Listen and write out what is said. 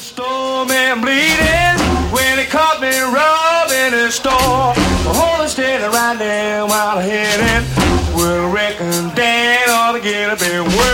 Storm and bleeding when it caught me robbing a store. The whole estate right there while hitting. Well, reckon Dan ought to get up and work.